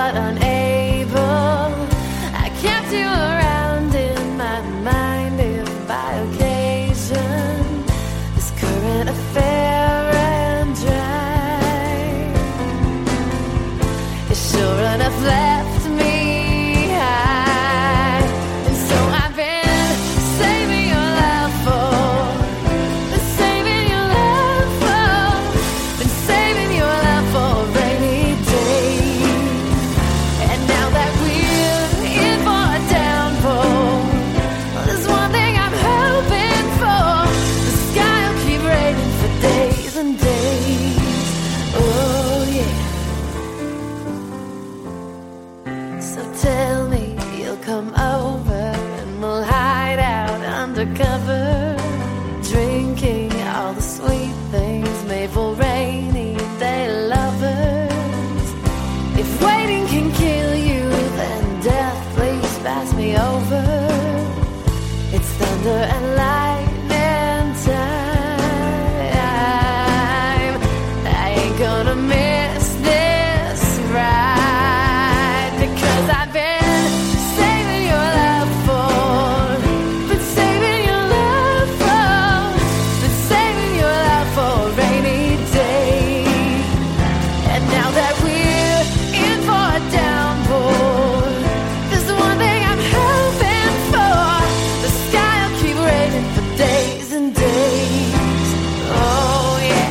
but unable. I kept you around in my mind if by occasion this current affair ran dry. It sure enough left me high, and so I've been saving your love for, been saving your love for, been saving your love for rainy days. And now that we're in for a downpour, well, there's one thing I'm hoping for: the sky will keep raining for days and days. Oh yeah. So tell me you'll come over and we'll hide out undercover, drinking all the sweet things made for rainy day lovers. If waiting can kill you, then death, please pass me over. It's thunder and lightning time. I ain't gonna miss this ride, because I've been saving your love for, been saving your love for, been saving your love for rainy days. And now that we're in for a downpour, there's one thing I'm hoping for: the sky will keep raining for days and days. Oh yeah.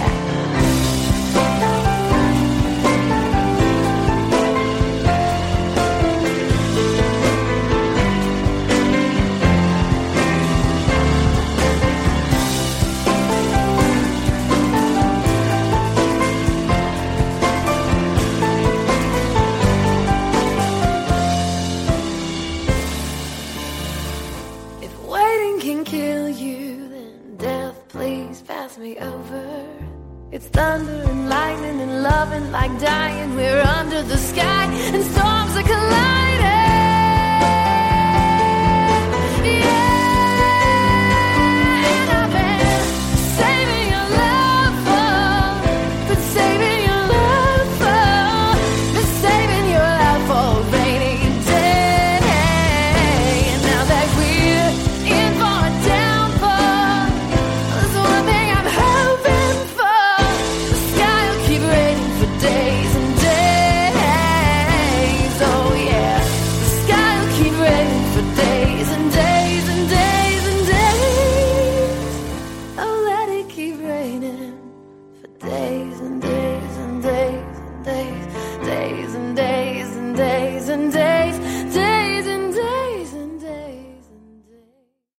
If waiting can kill you, then death, please pass me over. It's thunder and lightning and loving like dying. We're under the sky and storms are colliding.